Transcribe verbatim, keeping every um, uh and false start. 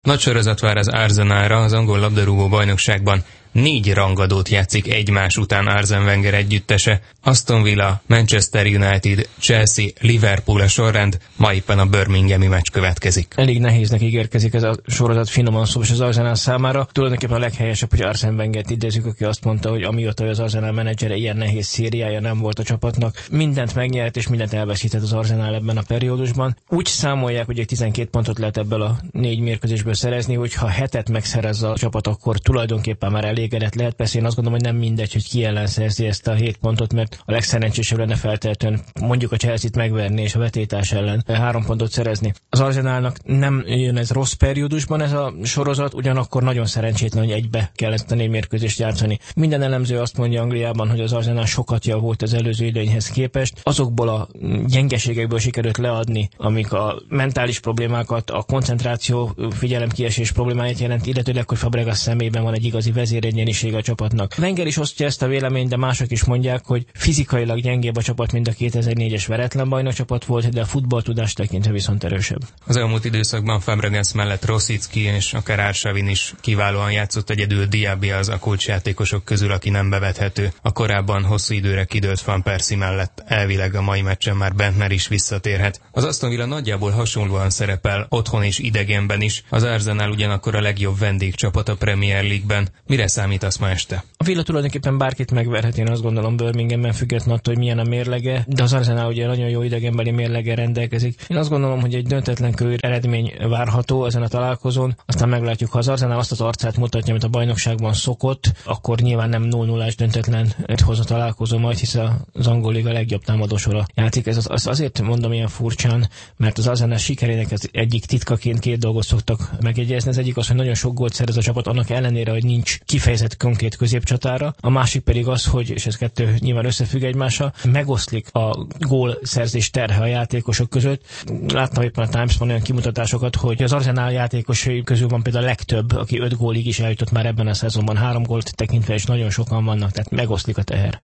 Nagy sorozat vár az Arsenalra az angol labdarúgó bajnokságban. Négy rangadót játszik egymás után Arsene Wenger együttese. Aston Villa, Manchester United, Chelsea, Liverpool a sorrend, ma éppen a birminghami meccs következik. Elég nehéznek ígérkezik ez a sorozat, finoman szó, és az Arsenal számára. Tulajdonképpen a leghelyesebb, hogy Arsene Wengert idézzük, aki azt mondta, hogy amióta az Arsenal menedzsere, ilyen nehéz szériája nem volt a csapatnak. Mindent megnyert és mindent elveszített az Arsenal ebben a periódusban. Úgy számolják, hogy egy tizenkét pontot lehet ebből a négy mérkőzésből szerezni, hogyha hetet megszerez a csapat, akkor tulajdonképpen már elégedett lehet. Persze én azt gondolom, hogy nem mindegy, hogy ki ellen szerzi ezt a hét pontot, mert a legszerencsésebb lenne feltétlenül mondjuk a Chelsea-t megverni és a vetétás ellen három pontot szerezni. Az Arsenalnak nem jön ez rossz periódusban ez a sorozat, ugyanakkor nagyon szerencsétlen, hogy egybe kell ezt a négy mérkőzést játszani. Minden elemző azt mondja Angliában, hogy az Arsenal sokat javult az előző idényhez képest. Azokból a gyengeségekből sikerült leadni, amik a mentális problémákat, a koncentráció, figyelemkiesés problémáját jelent, illetőleg, hogy Fabregas szemében van egy igazi vezéregyéniség a csapatnak. Wenger is osztja ezt a véleményt, de mások is mondják, hogy fizikailag gyengébb a csapat, mint a kétezer-négyes veretlen bajnok csapat volt, de a futballtudást tekintve viszont erősebb. Az elmúlt időszakban Fabregas mellett Rosicki és akár Arshavin is kiválóan játszott, egyedül Diaby az a kulcsjátékosok közül, aki nem bevethető. A korábban hosszú időre kidőlt Van Persie mellett elvileg a mai meccsen már Bentner is visszatérhet. Az Aston Villa nagyjából hasonlóan szerepel otthon és idegenben is, az Arsenal ugyanakkor a legjobb vendégcsapat a Premier League-ben. Mire számítasz ma este? A Villa tulajdonképpen bárkit megverhet, én azt gondolom Birminghamben, függetlenül attól, hogy milyen a mérlege, de az Arsenal ugye nagyon jó idegenbeli mérlege rendelkezik. Én azt gondolom, hogy egy döntetlen körű eredmény várható ezen a találkozón, aztán meglátjuk, ha az Arsenal azt az arcát mutatja, amit a bajnokságban szokott, akkor nyilván nem nulla nullás döntetlen hoz a találkozó majd, hiszen az angol liga legjobb támadósora játszik. Ez az, az azért mondom ilyen furcsán, mert az Arsenal sikerének az egyik titkaként két dolgot szoktak megjegyezni. Az egyik az, hogy nagyon sok gólt szerez a csapat, annak ellenére, hogy nincs kifejezett konkrét középcsatára. A másik pedig az, hogy, és ez kettő nyilván összefügg egymással, megoszlik a gólszerzés terhe a játékosok között. Láttam éppen a Times-ban olyan kimutatásokat, hogy az Arsenal játékosai közül van például a legtöbb, aki öt gólig is eljutott már ebben a szezonban, három gólt tekintve, és nagyon sokan vannak, tehát megoszlik a teher.